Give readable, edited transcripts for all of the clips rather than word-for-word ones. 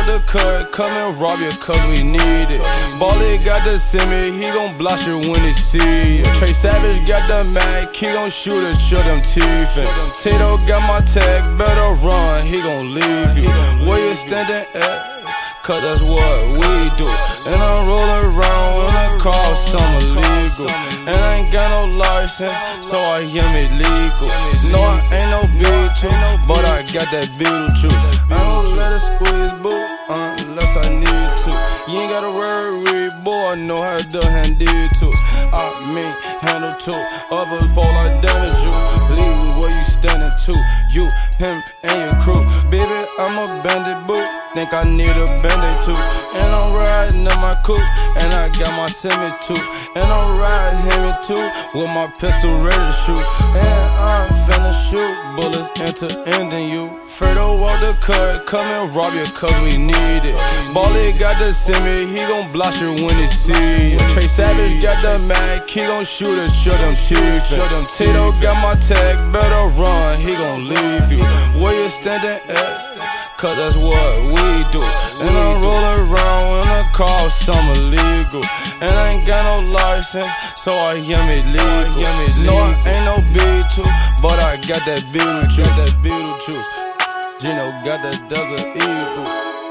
want the cut, come and rob you cause we need it. Ballin' got the semi, he gon' blast you when he see it. Trey Savage got the Mac, he gon' shoot it, show them teeth. And Tato got my tag, better run, he gon' leave you. Where you standing at? Cause that's what we do. And I'm rolling around in a car, some illegal. And I ain't got no license, so I am illegal. No, I ain't no B2, but I got that Beetlejuice. I don't let it squeeze, boo, unless I need to. You ain't gotta worry, boy, I know how to handle it. I mean, handle two, others fall like damage you. Leave where you standing to, you, him, and your crew. Baby, I'm a bandit, boo. Think I need a bandit too. And I'm riding in my coupe, and I got my semi too. And I'm riding him too, with my pistol ready to shoot. And I'm finna shoot bullets into ending you. Fredo want the cut, come and rob you cause we need it. Ballin' got the semi, he gon' blast you when he see it. Trey Savage got the Mac, he gon' shoot it, show them teeth. Tato got my tag, better run, he gon' leave you. Where you standing at? Cause that's what we do. And I'm rolling around in a car, some illegal. And I ain't got no license, so I am illegal. No, I ain't no B2, but I got that Beetlejuice. Gino got that Desert Eagle.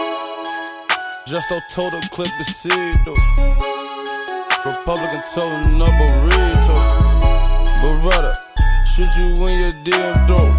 Just told the clip to see though. Republican told him no burrito. Beretta, shoot you when you're DM though.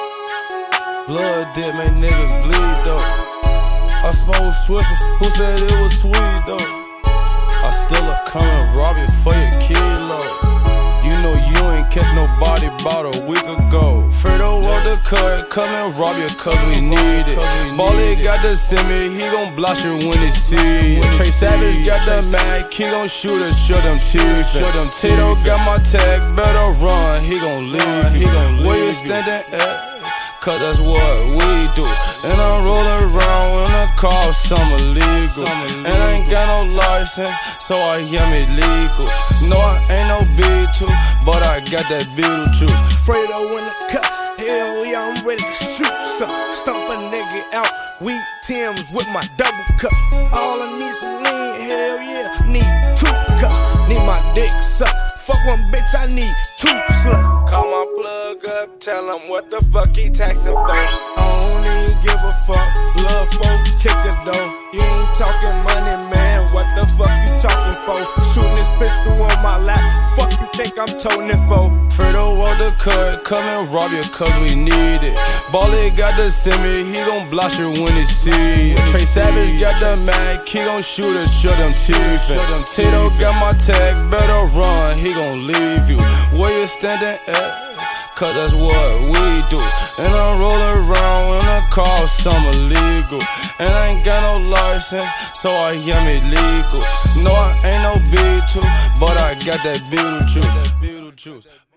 Blood did make niggas bleed though. I smoke switches, who said it was sweet though? I still a come and rob you for your kilo. You know you ain't catch nobody about a week ago. Fredo want the cut, come and rob you cause we need it. Ballin' got the semi, he gon' blast you when he see it. Trey Savage got the Mac, he gon' shoot it, show them teeth. Tato got my tag, better run, he gon' leave you. Where you standing at? Cause that's what we do. And I'm rolling around in a car, some illegal. And I ain't got no license, so I am illegal. No, I ain't no B2, but I got that Beetlejuice. Fredo in the cut, hell yeah, I'm ready to shoot some. Stomp a nigga out, weak Timbs with my double cup. All I need some lean, hell yeah, need 2 cups. Need my dick sucked. Fuck one bitch, I need 2 sluts. Call my plug up, tell him what the fuck he taxing for. I don't even give a fuck, love folks kick it though. You ain't talking money, man, what the fuck you talking for? Shooting this pistol on my lap, fuck you think I'm toting it for? Fredo want the cut, come and rob you cause we need it. Ballin' got the semi, he gon' blast you when he see it. Trey Savage got the Mac, he gon' shoot it, show them teeth. Tato got my tag, better run, he gon' leave you. Where you standing at? Cause that's what we do. And I'm rolling around in a car, some illegal. And I ain't got no license, so I am illegal. No, I ain't no B2, but I got that Beetlejuice.